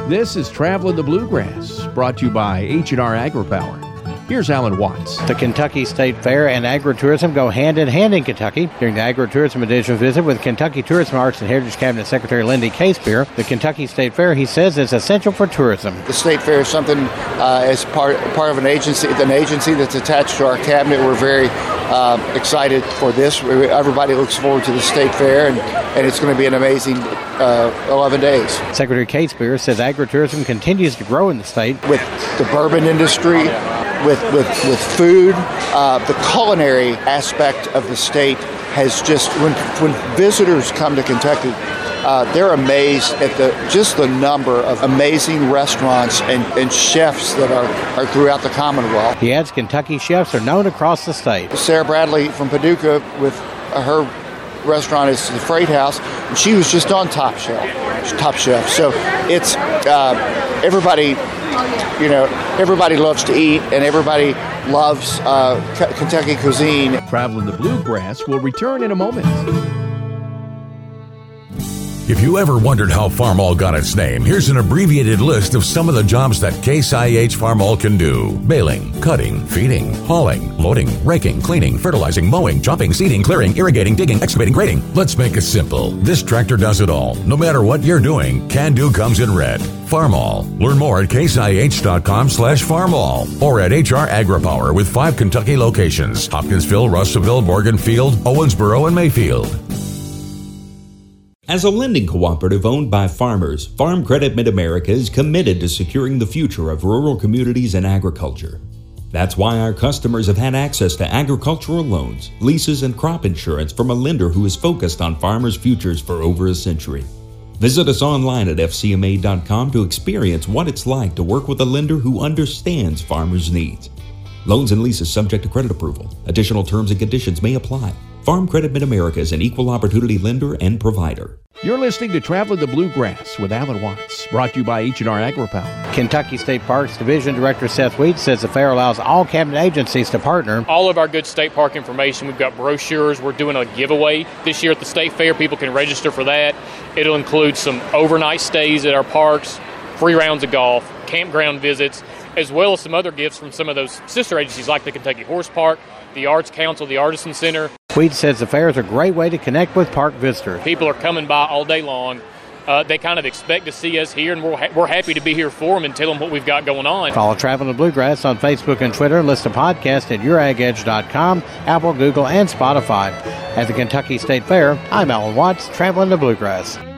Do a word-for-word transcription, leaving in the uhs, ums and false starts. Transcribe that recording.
This is Traveling the Bluegrass, brought to you by H and R AgriPower. Here's Alan Watts. The Kentucky State Fair and agritourism go hand in hand in Kentucky. During the agritourism edition visit with Kentucky Tourism Arts and Heritage Cabinet Secretary Lindy Casebeer, the Kentucky State Fair, he says, is essential for tourism. The State Fair is something uh, as part part of an agency, an agency that's attached to our cabinet. We're very uh, excited for this. Everybody looks forward to the State Fair, and, and it's going to be an amazing uh, eleven days. Secretary Casebeer says agritourism continues to grow in the state. With the bourbon industry, with with, with food, uh, the culinary aspect of the state has just, when when visitors come to Kentucky, uh, they're amazed at the just the number of amazing restaurants and, and chefs that are, are throughout the Commonwealth. He adds Kentucky chefs are known across the state. Sarah Bradley from Paducah with her restaurant is the Freight House, and she was just on Top Shelf. Top Chef. So it's uh, everybody. You know, everybody loves to eat, and everybody loves uh, K- Kentucky cuisine. Traveling the Bluegrass will return in a moment. If you ever wondered how Farmall got its name, here's an abbreviated list of some of the jobs that Case I H Farmall can do. Baling, cutting, feeding, hauling, loading, raking, cleaning, fertilizing, mowing, chopping, seeding, clearing, irrigating, digging, excavating, grading. Let's make it simple. This tractor does it all. No matter what you're doing, Can Do comes in red. Farmall. Learn more at caseih.com slash farmall or at H R AgriPower with five Kentucky locations: Hopkinsville, Russellville, Morganfield, Owensboro, and Mayfield. As a lending cooperative owned by farmers, Farm Credit Mid-America is committed to securing the future of rural communities and agriculture. That's why our customers have had access to agricultural loans, leases, and crop insurance from a lender who is focused on farmers' futures for over a century. Visit us online at f c m a dot com to experience what it's like to work with a lender who understands farmers' needs. Loans and leases subject to credit approval. Additional terms and conditions may apply. Farm Credit Mid-America is an equal opportunity lender and provider. You're listening to Traveling the Bluegrass with Alan Watts, brought to you by H and R AgriPower. Kentucky State Parks Division Director Seth Wheat says the fair allows all cabinet agencies to partner. All of our good state park information, we've got brochures. We're doing a giveaway this year at the State Fair. People can register for that. It'll include some overnight stays at our parks, free rounds of golf, campground visits, as well as some other gifts from some of those sister agencies like the Kentucky Horse Park, the Arts Council, the Artisan Center. Wheat says the fair is a great way to connect with park visitors. People are coming by all day long. Uh, they kind of expect to see us here, and we're, ha- we're happy to be here for them and tell them what we've got going on. Follow Traveling the Bluegrass on Facebook and Twitter, and listen to podcasts at your ag edge dot com, Apple, Google, and Spotify. At the Kentucky State Fair, I'm Alan Watts, Traveling the Bluegrass.